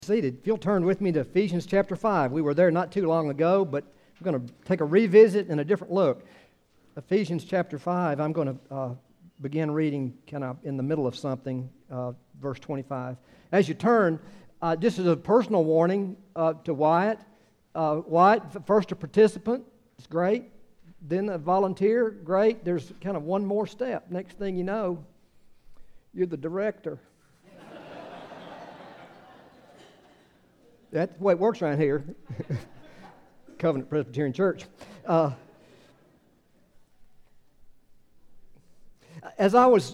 Seated. If you'll turn with me to Ephesians chapter 5. We were there not too long ago, but we're going to take a revisit and a different look. Ephesians chapter 5, I'm going to begin reading kind of in the middle of something, verse 25. As you turn, just as a personal warning to Wyatt. Wyatt, first a participant, it's great. Then a volunteer, great. There's kind of one more step. Next thing you know, you're the director. That's the way it works around here. Covenant Presbyterian Church. As I was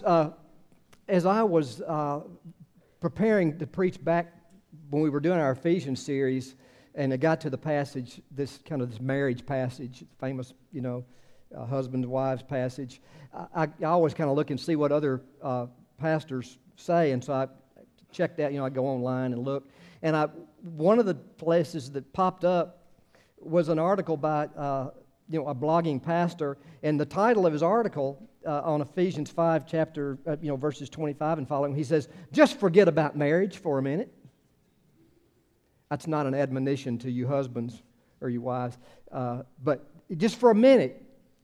preparing to preach back when we were doing our Ephesians series, and I got to the passage, this marriage passage, famous, husbands, wives passage. I always kind of look and see what other pastors say, and so I checked out. I go online and look, and one of the places that popped up was an article by a blogging pastor, and the title of his article on Ephesians 5 chapter verses 25 and following, he says, "Just forget about marriage for a minute." That's not an admonition to you husbands or you wives, but just for a minute,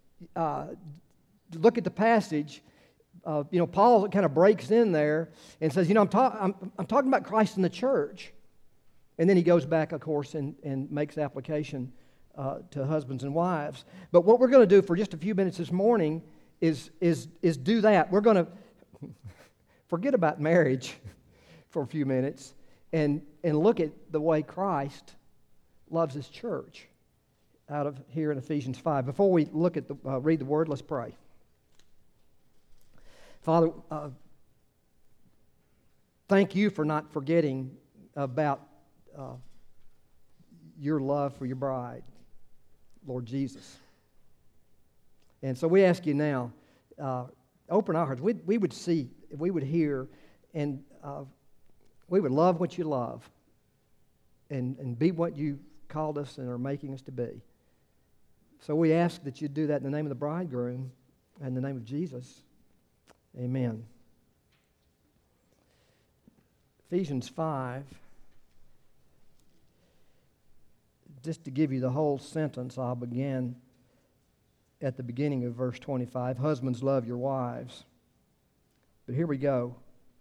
look at the passage. Paul kind of breaks in there and says, I'm talking about Christ and the church. And then he goes back, of course, and makes application to husbands and wives. But what we're going to do for just a few minutes this morning is do that. We're going to forget about marriage for a few minutes and look at the way Christ loves His church out of here in Ephesians 5. Before we look at read the Word, let's pray. Father, thank you for not forgetting about your love for your bride, Lord Jesus. And so we ask you now, open our hearts. We would see, we would hear, and we would love what you love and be what you called us and are making us to be. So we ask that you do that in the name of the bridegroom and in the name of Jesus. Amen. Ephesians 5. Just to give you the whole sentence, I'll begin at the beginning of verse 25. Husbands, love your wives. But here we go.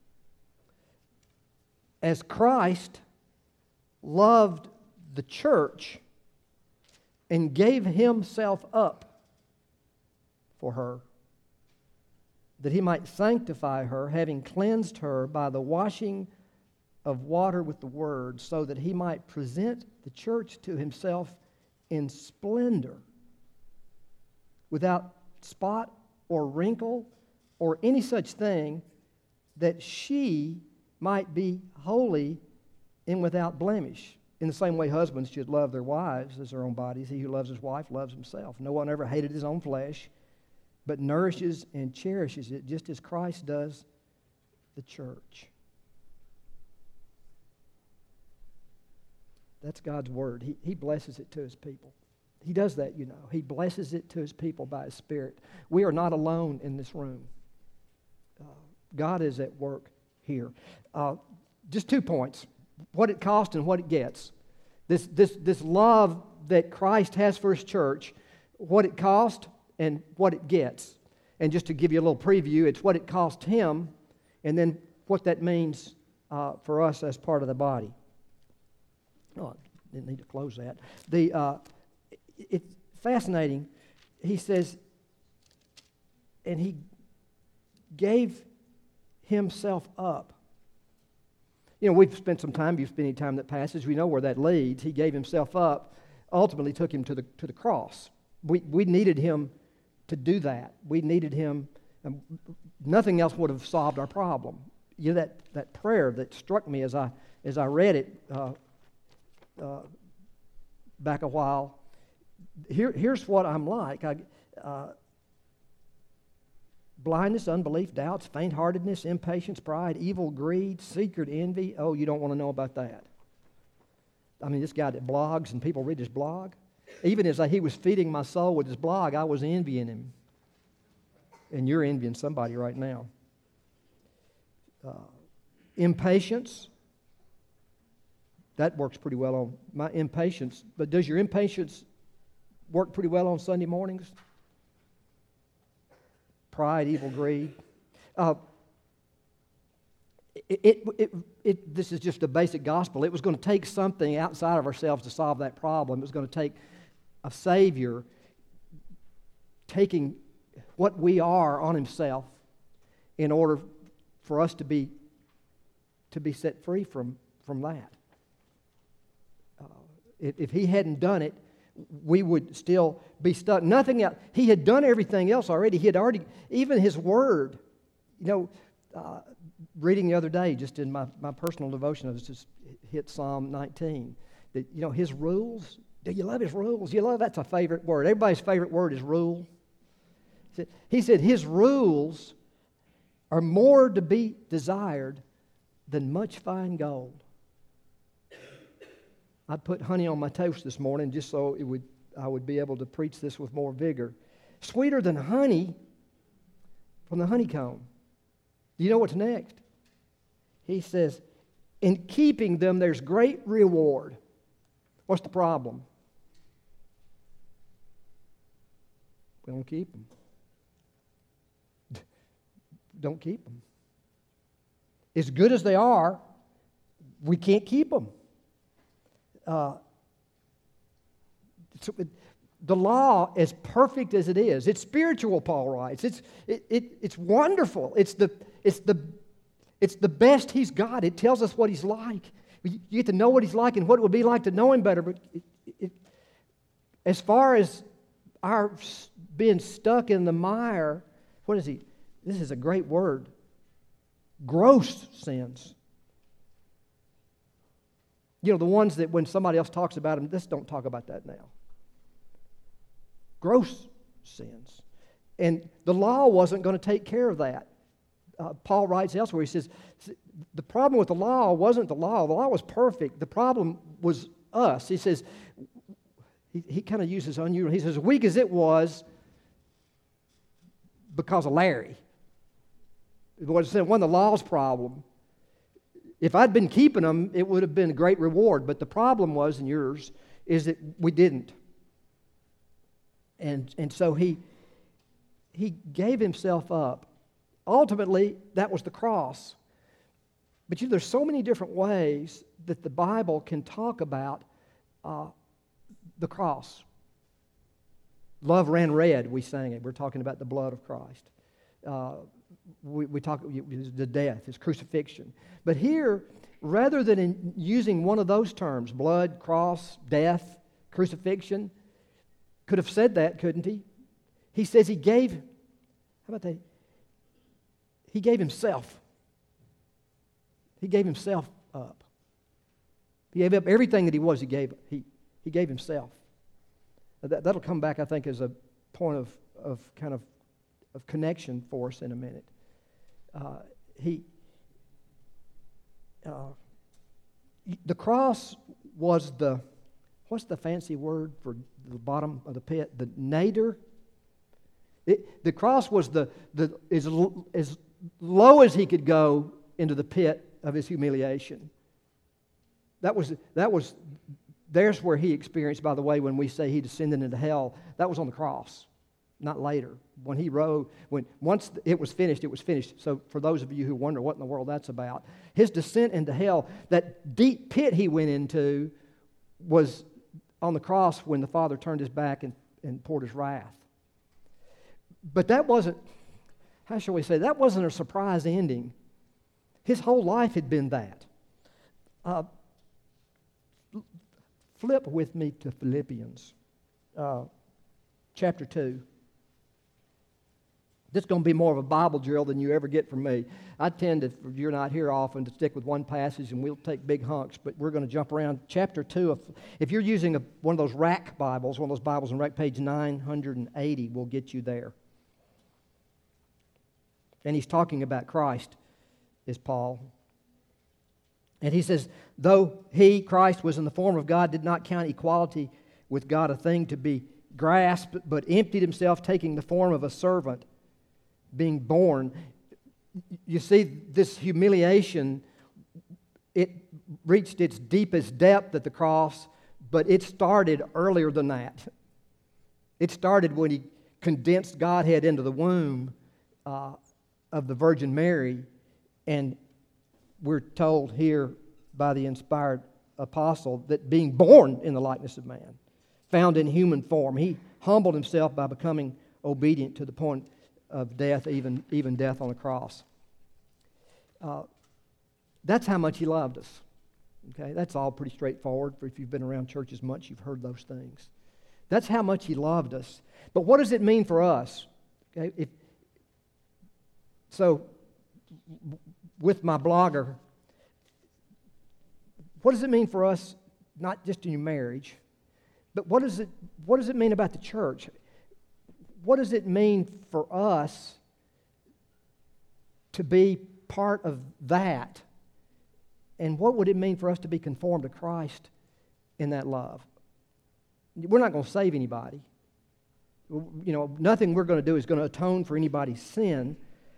As Christ loved the church and gave Himself up for her, that He might sanctify her, having cleansed her by the washing of water with the Word, so that He might present the church to Himself in splendor, without spot or wrinkle or any such thing, that she might be holy and without blemish. In the same way, husbands should love their wives as their own bodies. He who loves his wife loves himself. No one ever hated his own flesh, but nourishes and cherishes it, just as Christ does the church. That's God's word. He blesses it to His people. He does that, He blesses it to His people by His Spirit. We are not alone in this room. God is at work here. Just 2 points. What it costs and what it gets. This love that Christ has for His church, what it cost and what it gets. And just to give you a little preview, it's what it cost Him and then what that means for us as part of the body. Oh, I didn't need to close that. It's fascinating. He says, and He gave Himself up. We've spent some time, you've spent any time that passes, we know where that leads. He gave Himself up, ultimately took Him to the cross. We needed Him to do that. We needed Him. Nothing else would have solved our problem. That prayer that struck me as I read it back a while. Here's what I'm like. Blindness, unbelief, doubts, faint-heartedness, impatience, pride, evil, greed, secret envy. Oh, you don't want to know about that. I mean, this guy that blogs and people read his blog. Even as he was feeding my soul with his blog, I was envying him. And you're envying somebody right now. Impatience, That works pretty well on my impatience. But does your impatience work pretty well on Sunday mornings? Pride, evil, greed. This is just a basic gospel. It was going to take something outside of ourselves to solve that problem. It was going to take a Savior taking what we are on Himself in order for us to be set free from that. If He hadn't done it, we would still be stuck. Nothing else. He had done everything else already. He had already, even His Word. Reading the other day, just in my personal devotion, I was just hit Psalm 19. That His rules. Do you love His rules? That's a favorite word. Everybody's favorite word is rule. He said His rules are more to be desired than much fine gold. I put honey on my toast this morning just so I would be able to preach this with more vigor. Sweeter than honey from the honeycomb. Do you know what's next? He says, in keeping them, there's great reward. What's the problem? We don't keep them. Don't keep them. As good as they are, we can't keep them. The law, as perfect as it is, it's spiritual, Paul writes. It's wonderful. It's the best He's got. It tells us what He's like. You get to know what He's like and what it would be like to know Him better. But as far as our being stuck in the mire, what is He? This is a great word. Gross sins. The ones that when somebody else talks about them, let's don't talk about that now. Gross sins. And the law wasn't going to take care of that. Paul writes elsewhere, he says, the problem with the law wasn't the law. The law was perfect. The problem was us. He says, he kind of uses unusual. He says, weak as it was because of Larry. It wasn't the law's problem. If I'd been keeping them, it would have been a great reward. But the problem was, and yours, is that we didn't. And so he gave Himself up. Ultimately, that was the cross. But there's so many different ways that the Bible can talk about the cross. Love ran red, we sang it. We're talking about the blood of Christ. We talk the death, His crucifixion. But here, rather than using one of those terms, blood, cross, death, crucifixion, could have said that, couldn't He? He says He gave, how about that? He gave Himself. He gave Himself up. He gave up everything that He was. He gave Himself. That'll come back, I think, as a point of connection for us in a minute. The cross was what's the fancy word for the bottom of the pit? The nadir. The cross was as low as He could go into the pit of His humiliation. There's where He experienced, by the way, when we say He descended into hell, that was on the cross, not later. When He rose, once it was finished, it was finished. So for those of you who wonder what in the world that's about, His descent into hell, that deep pit He went into, was on the cross when the Father turned His back and poured His wrath. But that wasn't, how shall we say, that wasn't a surprise ending. His whole life had been that. Flip with me to Philippians chapter 2. This is going to be more of a Bible drill than you ever get from me. I tend to, if you're not here often, to stick with one passage and we'll take big hunks, but we're going to jump around. Chapter 2, if you're using one of those rack Bibles, one of those Bibles on rack page 980 will get you there. And he's talking about Christ, is Paul. And he says, though He, Christ, was in the form of God, did not count equality with God a thing to be grasped, but emptied Himself, taking the form of a servant, being born. You see, this humiliation, it reached its deepest depth at the cross, but it started earlier than that. It started when He condensed Godhead into the womb of the Virgin Mary, and we're told here by the inspired apostle that being born in the likeness of man, found in human form, He humbled Himself by becoming obedient to the point of death, even death on the cross. That's how much He loved us. Okay, that's all pretty straightforward. If you've been around churches much, you've heard those things. That's how much He loved us. But what does it mean for us? Okay, so, with my blogger, what does it mean for us, not just in your marriage, but what does it mean about the church? What does it mean for us to be part of that? And what would it mean for us to be conformed to Christ in that love? We're not going to save anybody. You know, nothing we're going to do is going to atone for anybody's sin.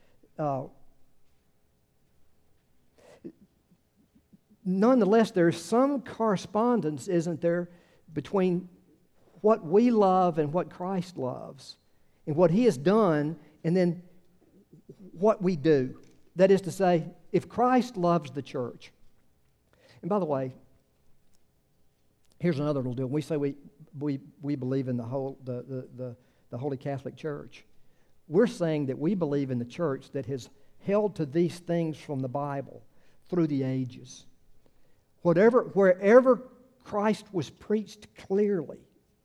Nonetheless, there's some correspondence, isn't there, between what we love and what Christ loves, and what He has done, and then what we do. That is to say, if Christ loves the church, and by the way, here's another little deal. We say we believe in the Holy Catholic Church. We're saying that we believe in the church that has held to these things from the Bible through the ages. Wherever Christ was preached clearly,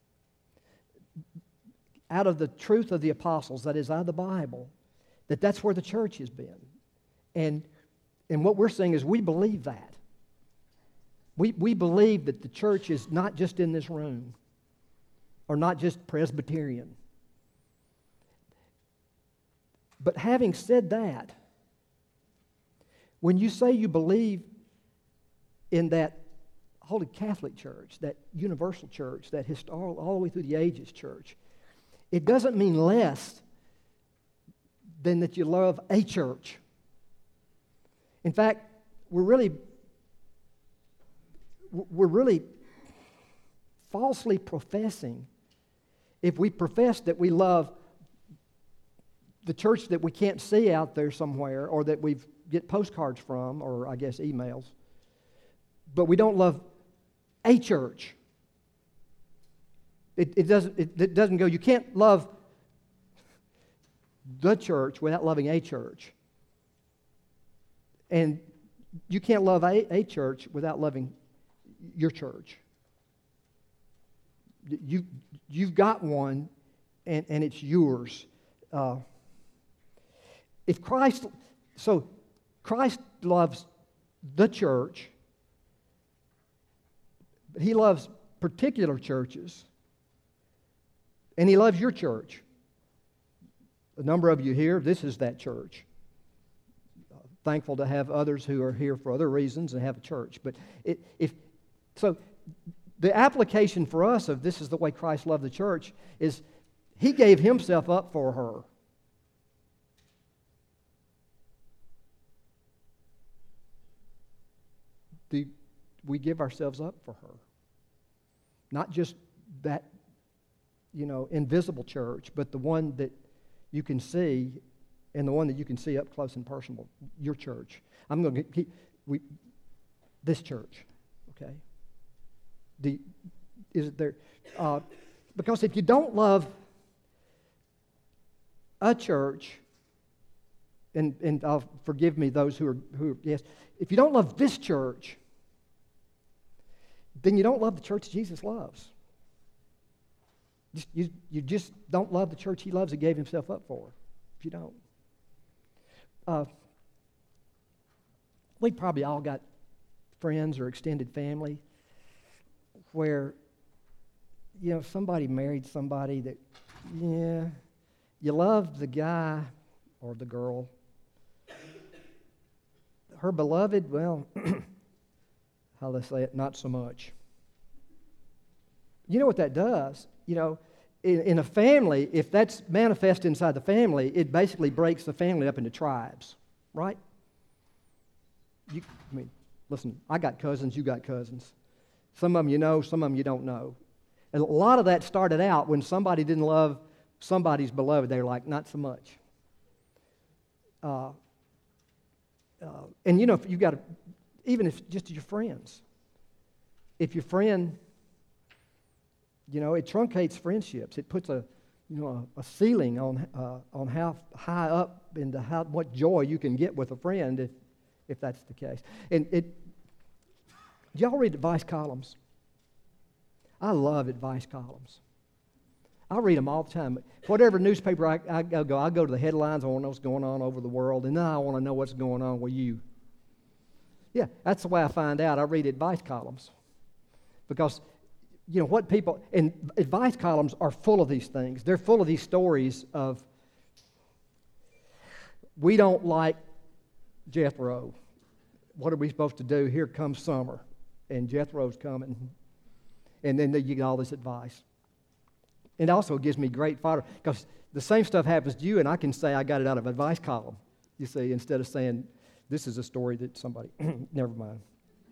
out of the truth of the apostles, that is, out of the Bible, that's where the church has been. And what we're saying is we believe that. We believe that the church is not just in this room, or not just Presbyterian. But having said that, when you say you believe in that Holy Catholic Church, that universal church, that all the way through the ages church, it doesn't mean less than that you love a church. In fact, we're really falsely professing if we profess that we love the church that we can't see out there somewhere, or that we get postcards from, or I guess emails, but we don't love a church. It doesn't go, you can't love the church without loving a church. And you can't love a church without loving your church. You've got one, and it's yours. Christ loves the church, but He loves particular churches, and He loves your church. A number of you here, this is that church. Thankful to have others who are here for other reasons and have a church. But the application for us of this is the way Christ loved the church is He gave Himself up for her. We give ourselves up for her. Not just that, invisible church, but the one that you can see, and the one that you can see up close and personal, your church. I'm going to keep this church, okay? Is it there? Because if you don't love a church, and forgive me those who are yes, if you don't love this church, then you don't love the church Jesus loves. You just don't love the church He loves and gave Himself up for. If you don't. We probably all got friends or extended family where, somebody married somebody that, you love the guy or the girl. Her beloved, well, how do they say it? Not so much. You know what that does? In a family, if that's manifest inside the family, it basically breaks the family up into tribes, right? Listen, I got cousins, you got cousins. Some of them you know, some of them you don't know. And a lot of that started out when somebody didn't love somebody's beloved. They were like, not so much. And if you got to, even if just your friends, if your friend, it truncates friendships. It puts a ceiling on how high up into what joy you can get with a friend if that's the case. And do y'all read advice columns? I love advice columns. I read them all the time. Whatever newspaper I go to the headlines. I want to know what's going on over the world, and then I want to know what's going on with you. Yeah, that's the way I find out. I read advice columns because what people, and advice columns are full of these things. They're full of these stories of, we don't like Jethro. What are we supposed to do? Here comes summer, and Jethro's coming. And then you get all this advice. It also gives me great fodder because the same stuff happens to you, and I can say I got it out of an advice column, you see, instead of saying this is a story that somebody, never mind.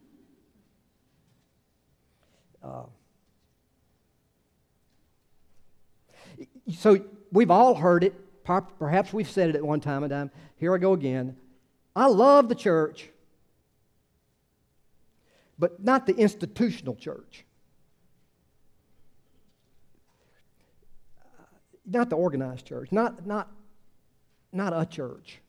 So we've all heard it. Perhaps we've said it at one time and time. Here I go again. I love the church, but not the institutional church. Not the organized church, not a church,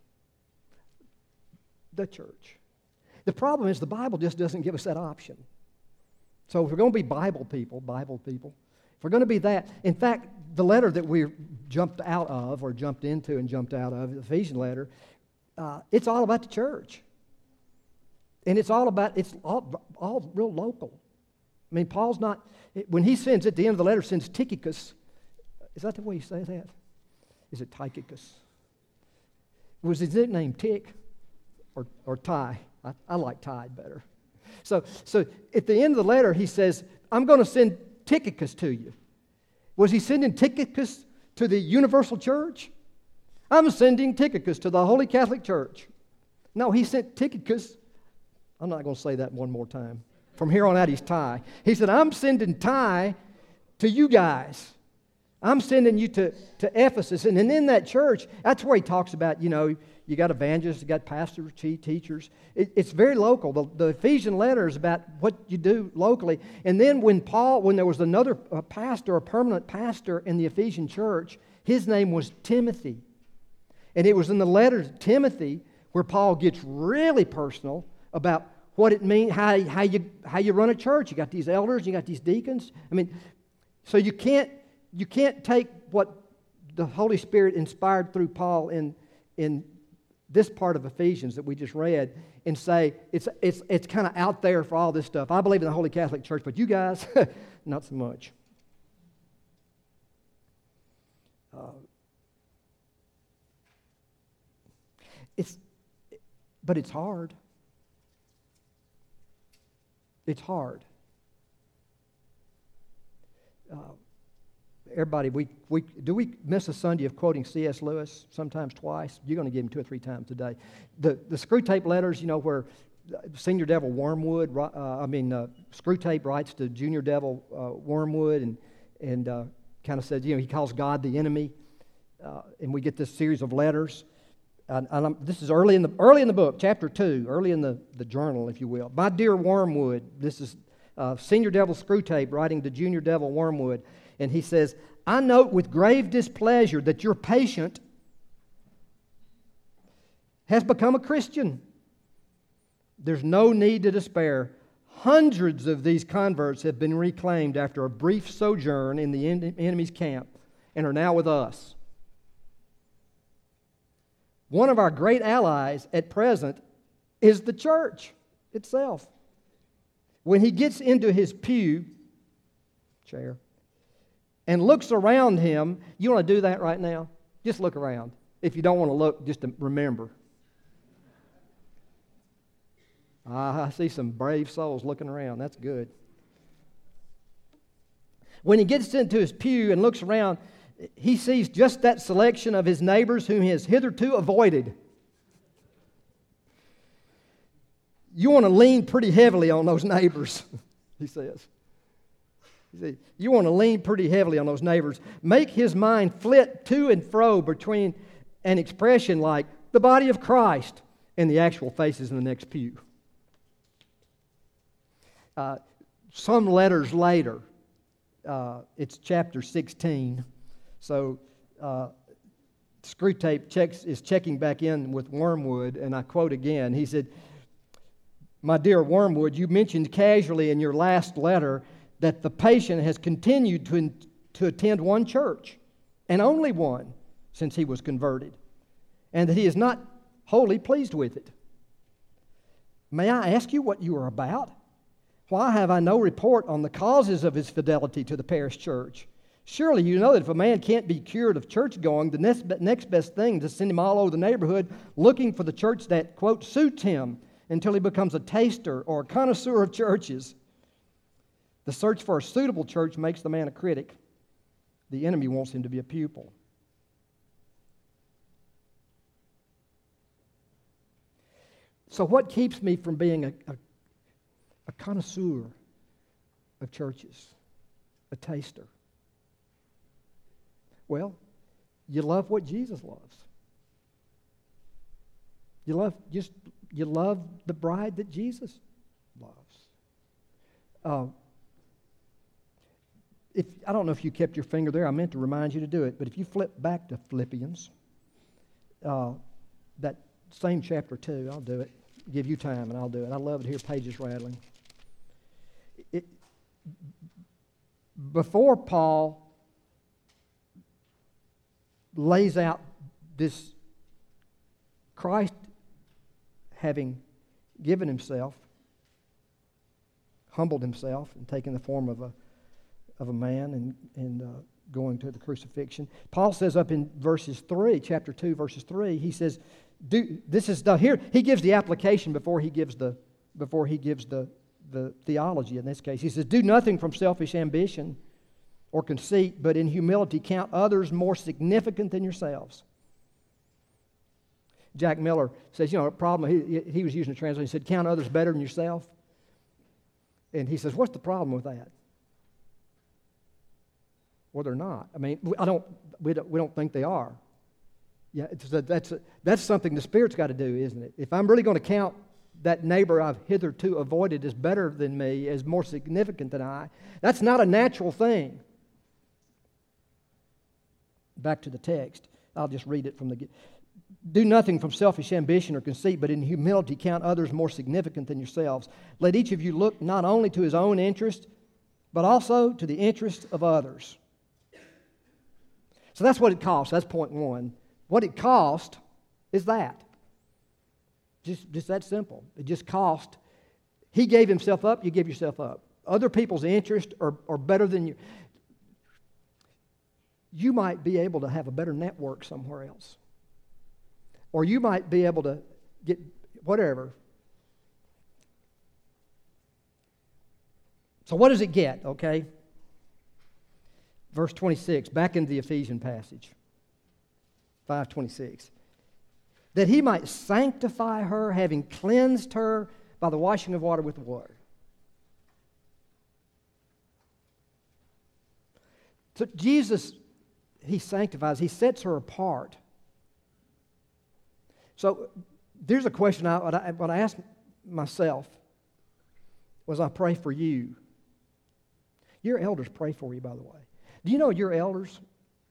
the church. The problem is the Bible just doesn't give us that option. So if we're going to be Bible people, if we're going to be that, in fact, the letter that we jumped into and jumped out of, the Ephesian letter, it's all about the church. And it's all real local. I mean, Paul's not, when he sends, at the end of the letter, sends Tychicus. Is that the way you say that? Is it Tychicus? Was his nickname Tick or Ty? I like Ty better. So at the end of the letter, he says, I'm going to send Tychicus to you. Was he sending Tychicus to the universal church? I'm sending Tychicus to the Holy Catholic Church. No, he sent Tychicus. I'm not going to say that one more time. From here on out, he's Ty. He said, I'm sending Ty to you guys. I'm sending you to Ephesus. And in that church, that's where he talks about, you got evangelists, you got pastors, teachers. It's very local. The Ephesian letter is about what you do locally. And then when there was another pastor, a permanent pastor in the Ephesian church, his name was Timothy. And it was in the letter to Timothy where Paul gets really personal about what it means, how you run a church. You got these elders, you got these deacons. I mean, so you can't take what the Holy Spirit inspired through Paul in this part of Ephesians that we just read and say it's kind of out there for all this stuff. I believe in the Holy Catholic Church, but you guys, not so much. But it's hard. It's hard. Everybody, do we miss a Sunday of quoting C.S. Lewis? Sometimes twice. You're going to give him 2 or 3 times today. The Screw Tape letters, where Senior Devil Wormwood, Screw Tape writes to Junior Devil Wormwood and kind of says, he calls God the enemy, and we get this series of letters. And this is early in the book, chapter 2, early in the journal, if you will. My dear Wormwood, this is Senior Devil Screw Tape writing to Junior Devil Wormwood. And he says, I note with grave displeasure that your patient has become a Christian. There's no need to despair. Hundreds of these converts have been reclaimed after a brief sojourn in the enemy's camp and are now with us. One of our great allies at present is the church itself. When he gets into his chair, and looks around him, you want to do that right now? Just look around. If you don't want to look, just to remember. I see some brave souls looking around. That's good. When he gets into his pew and looks around, he sees just that selection of his neighbors whom he has hitherto avoided. you want to lean pretty heavily on those neighbors, he says. You want to lean pretty heavily on those neighbors. Make his mind flit to and fro between an expression like the body of Christ and the actual faces in the next pew. Some letters later, it's chapter 16, so Screwtape is checking back in with Wormwood, and I quote again. He said, "My dear Wormwood, you mentioned casually in your last letter that the patient has continued to attend one church, and only one, since he was converted, and that he is not wholly pleased with it. May I ask you what you are about? Why have I no report on the causes of his fidelity to the parish church? Surely you know that if a man can't be cured of church going, the next best thing is to send him all over the neighborhood looking for the church that, quote, suits him until he becomes a taster or a connoisseur of churches. The search for a suitable church makes the man a critic. The enemy wants him to be a pupil." So what keeps me from being a connoisseur of churches, a taster? Well, you love what Jesus loves. You love the bride that Jesus loves. I don't know if you kept your finger there. I meant to remind you to do it. But if you flip back to Philippians, that same chapter 2, I'll do it. Give you time and I'll do it. I love to hear pages rattling. Before Paul lays out this Christ having given himself, humbled himself, and taken the form of a man and going to the crucifixion. Paul says up in chapter 2, verses 3, he says, here he gives the application before he gives the theology in this case. He says, "Do nothing from selfish ambition or conceit, but in humility count others more significant than yourselves." Jack Miller says, a problem, he was using a translation, he said, "Count others better than yourself." And he says, what's the problem with that? Well, they're not. I mean, we don't think they are. Yeah, that's something the Spirit's got to do, isn't it? If I'm really going to count that neighbor I've hitherto avoided as better than me, as more significant than I, that's not a natural thing. Back to the text. I'll just read it from the... "Do nothing from selfish ambition or conceit, but in humility count others more significant than yourselves. Let each of you look not only to his own interest, but also to the interest of others." So that's what it costs. That's point one. What it cost is that. Just that simple. It just cost. He gave himself up, you give yourself up. Other people's interests are better than you. You might be able to have a better network somewhere else. Or you might be able to get whatever. So what does it get, okay? Verse 26, back into the Ephesian passage. 5:26. "That he might sanctify her, having cleansed her by the washing of water with the water." So Jesus, he sanctifies, he sets her apart. So there's a question what I asked myself was I pray for you. Your elders pray for you, by the way. Do you know your elders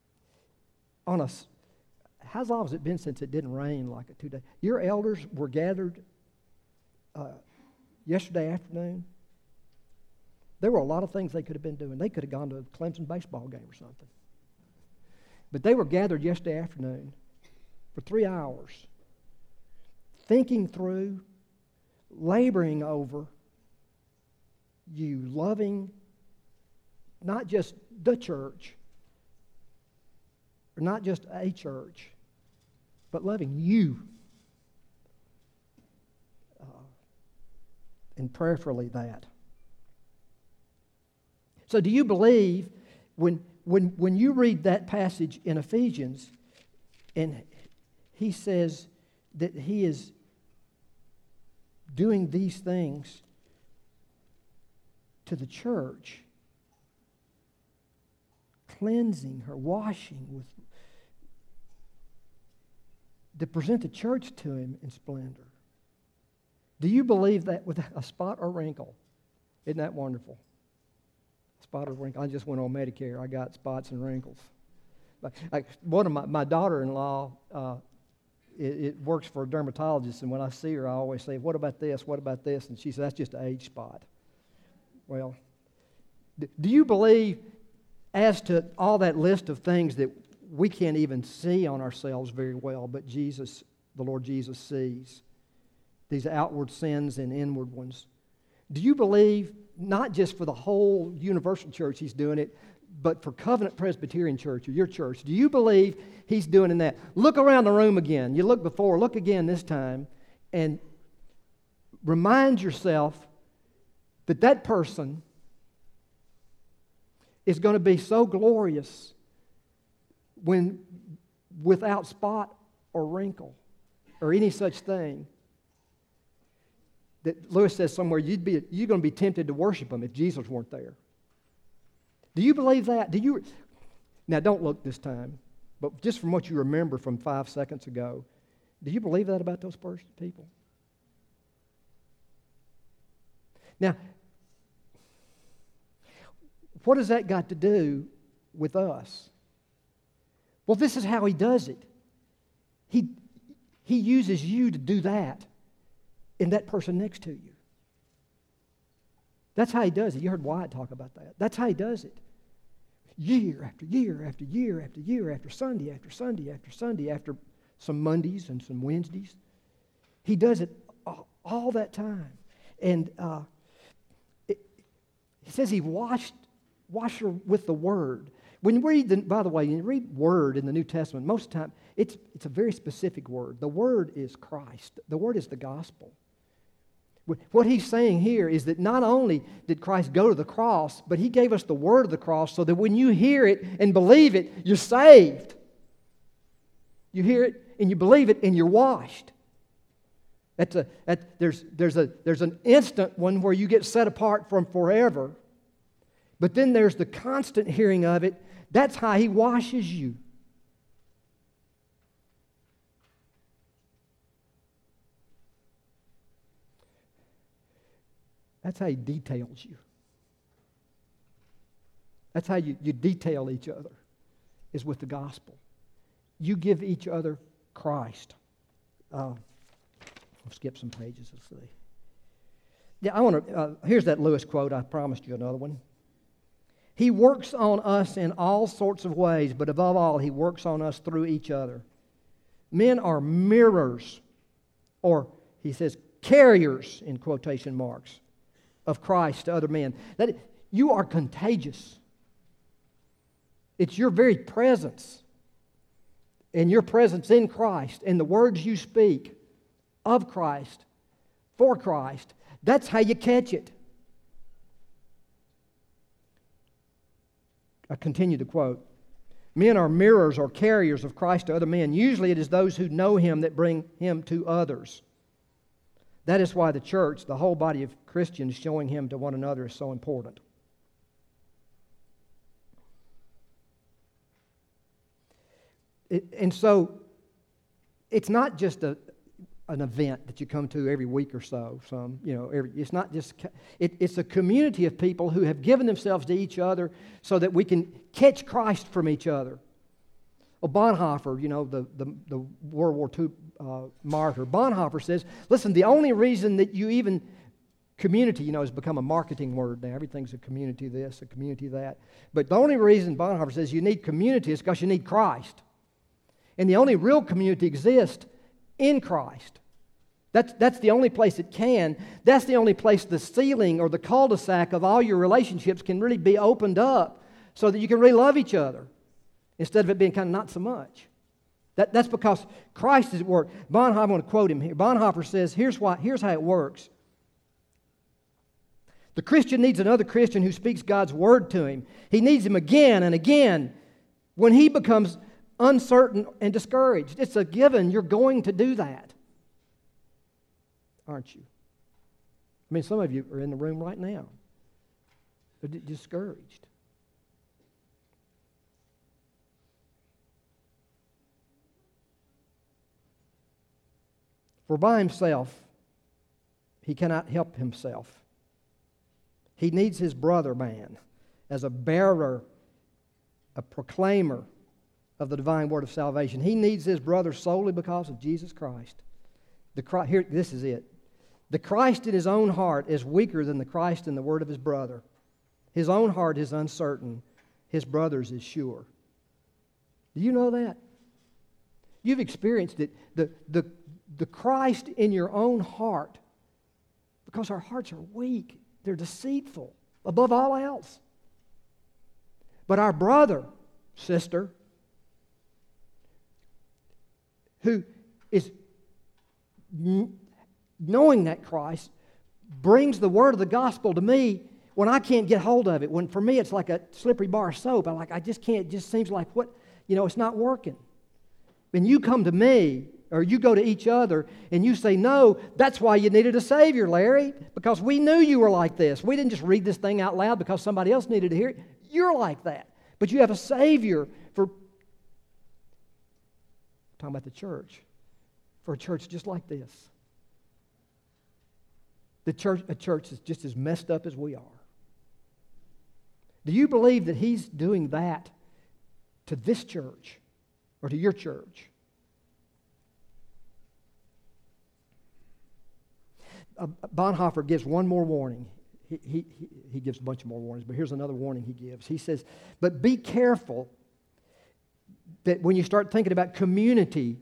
how long has it been since it didn't rain like a 2 day? Your elders were gathered yesterday afternoon. There were a lot of things they could have been doing. They could have gone to a Clemson baseball game or something. But they were gathered yesterday afternoon for 3 hours, thinking through, laboring over you, loving not just the church, or not just a church, but loving you. And prayerfully that. So do you believe when you read that passage in Ephesians and he says that he is doing these things to the church, cleansing her, washing with, to present the church to him in splendor. Do you believe that without a spot or wrinkle? Isn't that wonderful? Spot or wrinkle. I just went on Medicare. I got spots and wrinkles. One of my daughter-in-law, it works for a dermatologist, and when I see her, I always say, "What about this? What about this?" And she says, "That's just an age spot." Well, do you believe, as to all that list of things that we can't even see on ourselves very well, but Jesus, the Lord Jesus, sees these outward sins and inward ones? Do you believe, not just for the whole universal church He's doing it, but for Covenant Presbyterian Church, or your church, do you believe He's doing in that? Look around the room again. You look before, look again this time, and remind yourself that that person is going to be so glorious when without spot or wrinkle or any such thing, that Lewis says somewhere, you're going to be tempted to worship Him if Jesus weren't there. Do you believe that? Now, don't look this time, but just from what you remember from 5 seconds ago, do you believe that about those people? Now, what has that got to do with us? Well, this is how He does it. He uses you to do that in that person next to you. That's how He does it. You heard Wyatt talk about that. That's how He does it. Year after year after year after year after Sunday after Sunday after Sunday after some Mondays and some Wednesdays. He does it all that time. And He says He washed her with the Word. When you read, by the way, when you read Word in the New Testament, most of the time it's a very specific word. The Word is Christ. The Word is the gospel. What He's saying here is that not only did Christ go to the cross, but He gave us the word of the cross so that when you hear it and believe it, you're saved. You hear it and you believe it and you're washed. There's an instant one where you get set apart from forever, but then there's the constant hearing of it. That's how He washes you. That's how He details you. That's how you detail each other, is with the gospel. You give each other Christ. I'll skip some pages. Let's see. Yeah, I want to. Here's that Lewis quote. I promised you another one. He works on us in all sorts of ways, but above all, He works on us through each other. Men are mirrors, or he says carriers in quotation marks, of Christ to other men. That you are contagious. It's your very presence and your presence in Christ and the words you speak of Christ, for Christ. That's how you catch it. I continue to quote. Men are mirrors or carriers of Christ to other men. Usually it is those who know Him that bring Him to others. That is why the church, the whole body of Christians showing Him to one another, is so important. And so, it's not just an event that you come to every week or so. It's not just. It's a community of people who have given themselves to each other so that we can catch Christ from each other. Well, Bonhoeffer, the World War II martyr, Bonhoeffer says, listen, the only reason that you even, community, has become a marketing word now. Everything's a community this, a community that. But the only reason Bonhoeffer says you need community is because you need Christ. And the only real community exists in Christ. That's the only place it can. That's the only place the ceiling or the cul-de-sac of all your relationships can really be opened up so that you can really love each other, instead of it being kind of not so much. That's because Christ is at work. Bonhoeffer, I want to quote him here. Bonhoeffer says, here's how it works. The Christian needs another Christian who speaks God's word to him. He needs him again and again when he becomes uncertain and discouraged. It's a given. You're going to do that, aren't you? I mean, some of you are in the room right now. They're discouraged. For by himself, he cannot help himself. He needs his brother man as a bearer, a proclaimer of the divine word of salvation. He needs his brother solely because of Jesus Christ. Here, this is it. The Christ in his own heart is weaker than the Christ in the word of his brother. His own heart is uncertain. His brother's is sure. Do you know that? You've experienced it. The Christ in your own heart, because our hearts are weak, they're deceitful above all else. But our brother, sister, who is knowing that Christ, brings the word of the gospel to me when I can't get hold of it. When for me it's like a slippery bar of soap. I just can't, it just seems like it's not working. When you come to me, or you go to each other and you say, no, that's why you needed a Savior, Larry, because we knew you were like this. We didn't just read this thing out loud because somebody else needed to hear it. You're like that. But you have a Savior for, talking about the church, for a church just like this. A church is just as messed up as we are. Do you believe that He's doing that to this church or to your church? Bonhoeffer gives one more warning. He gives a bunch of more warnings, but here's another warning he gives. He says, but be careful that when you start thinking about community,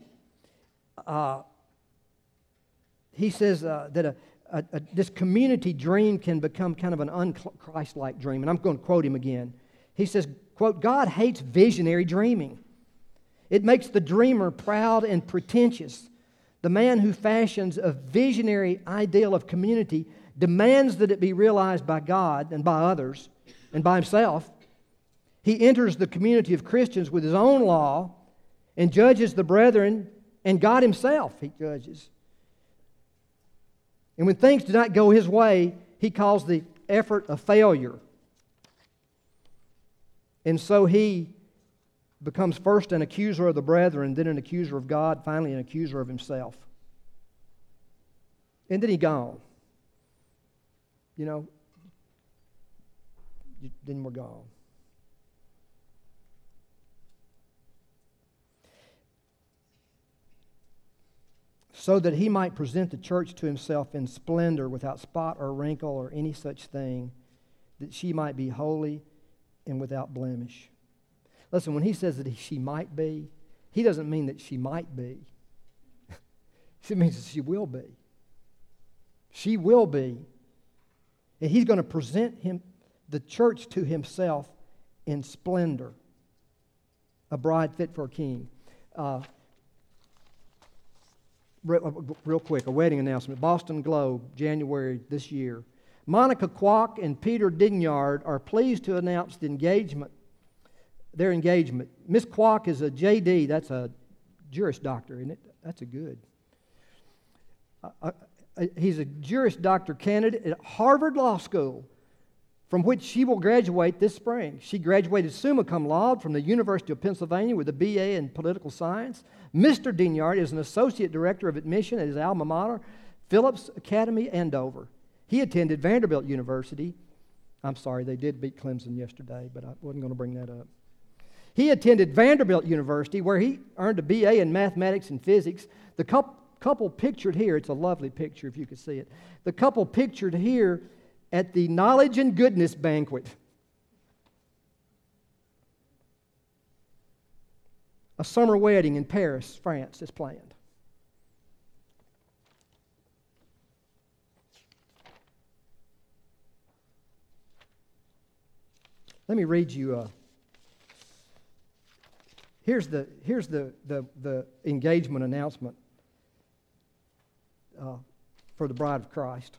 he says that this community dream can become kind of an un-Christ-like dream. And I'm going to quote him again. He says, quote, God hates visionary dreaming. It makes the dreamer proud and pretentious. The man who fashions a visionary ideal of community demands that it be realized by God and by others and by himself. He enters the community of Christians with his own law and judges the brethren, and God himself he judges. And when things do not go his way, he calls the effort a failure. And so he becomes first an accuser of the brethren, then an accuser of God, finally an accuser of himself. And then he's gone. Then we're gone. So that he might present the church to himself in splendor, without spot or wrinkle or any such thing, that she might be holy and without blemish. Listen, when he says that she might be, he doesn't mean that she might be. It means that she will be. She will be. And he's going to present the church to himself in splendor. A bride fit for a king. Real quick, a wedding announcement. Boston Globe, January this year. Monica Kwok and Peter Dignard are pleased to announce their engagement. Miss Kwok is a JD, that's a Juris Doctor, isn't it? That's a good. He's a Juris Doctor candidate at Harvard Law School, from which she will graduate this spring. She graduated summa cum laude from the University of Pennsylvania with a BA in political science. Mr. Dignard is an associate director of admission at his alma mater, Phillips Academy, Andover. He attended Vanderbilt University. I'm sorry, they did beat Clemson yesterday, but I wasn't going to bring that up. He attended Vanderbilt University, where he earned a BA in mathematics and physics. The couple pictured here, it's a lovely picture if you could see it. The couple pictured here at the Knowledge and Goodness Banquet. A summer wedding in Paris, France is planned. Let me read you. Here's the engagement announcement for the bride of Christ.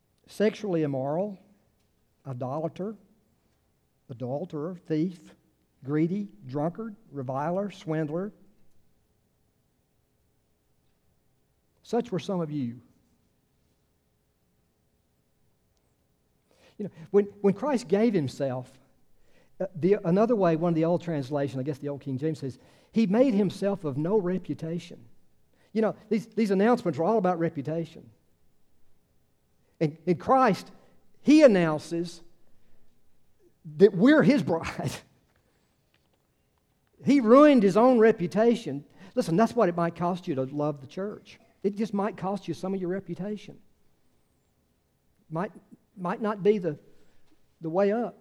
Sexually immoral, adulterer, thief, greedy, drunkard, reviler, swindler. Such were some of you. You know, when Christ gave himself, another way, one of the old translations, I guess the old King James says, he made himself of no reputation. You know, these announcements are all about reputation. And in Christ, he announces that we're his bride. He ruined his own reputation. Listen, that's what it might cost you to love the church. It just might cost you some of your reputation. Might not be the way up.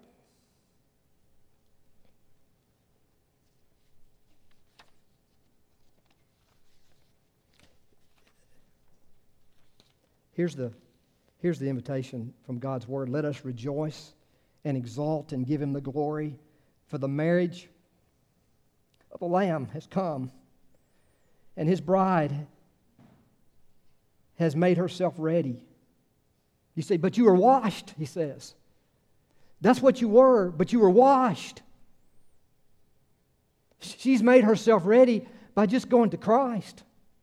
Here's the invitation from God's Word. Let us rejoice and exalt and give him the glory, for the marriage of the Lamb has come, and his bride has made herself ready. You say, but you were washed, he says. That's what you were, but you were washed. She's made herself ready by just going to Christ.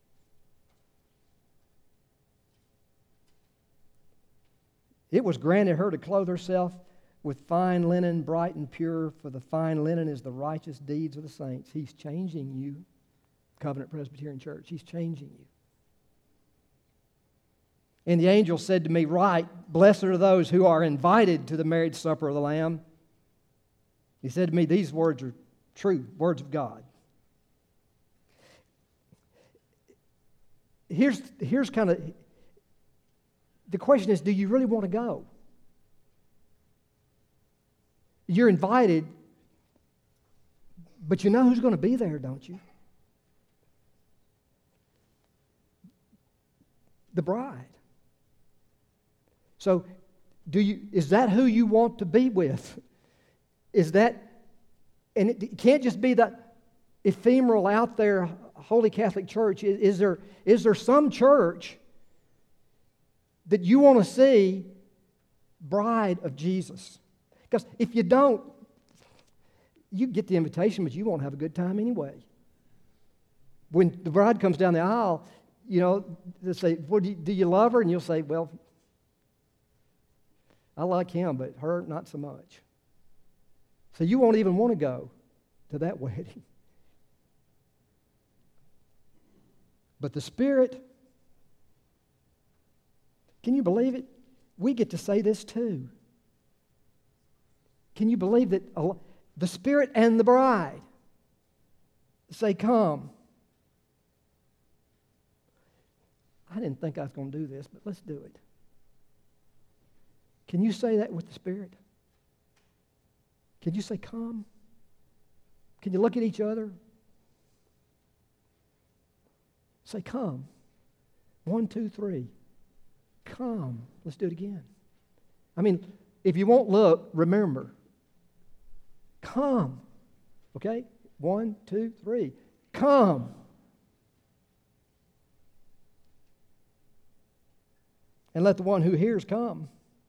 It was granted her to clothe herself with fine linen, bright and pure, for the fine linen is the righteous deeds of the saints. He's changing you, Covenant Presbyterian Church. He's changing you. And the angel said to me, write, blessed are those who are invited to the marriage supper of the Lamb. He said to me, these words are true, words of God. Here's kind of, the question is, do you really want to go? You're invited, but you know who's going to be there, don't you? The bride. So, is that who you want to be with? Is that, and it can't just be that ephemeral out there Holy Catholic Church. Is there some church that you want to see bride of Jesus? Because if you don't, you get the invitation, but you won't have a good time anyway. When the bride comes down the aisle, you know, they say, well, do you love her? And you'll say, well, I like him, but her, not so much. So you won't even want to go to that wedding. But the Spirit, can you believe it? We get to say this too. Can you believe that the Spirit and the bride say, come? I didn't think I was going to do this, but let's do it. Can you say that with the Spirit? Can you say, come? Can you look at each other? Say, come. 1, 2, 3. Come. Let's do it again. I mean, if you won't look, remember. Come. Okay? 1, 2, 3. Come. And let the one who hears come.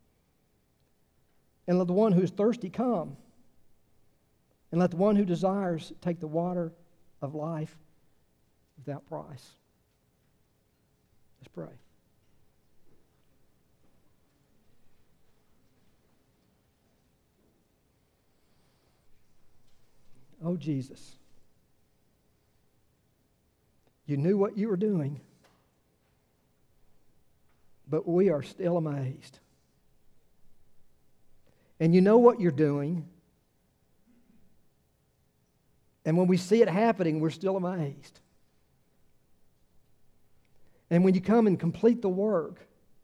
And let the one who is thirsty come. And let the one who desires take the water of life without price. Let's pray. Oh, Jesus, you knew what you were doing, but we are still amazed. And you know what you're doing, and when we see it happening, we're still amazed. And when you come and complete the work,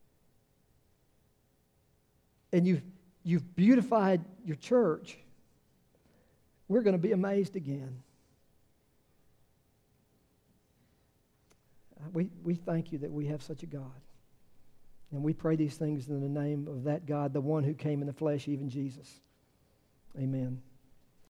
and you've beautified your church, we're going to be amazed again. We thank you that we have such a God. And we pray these things in the name of that God, the one who came in the flesh, even Jesus. Amen.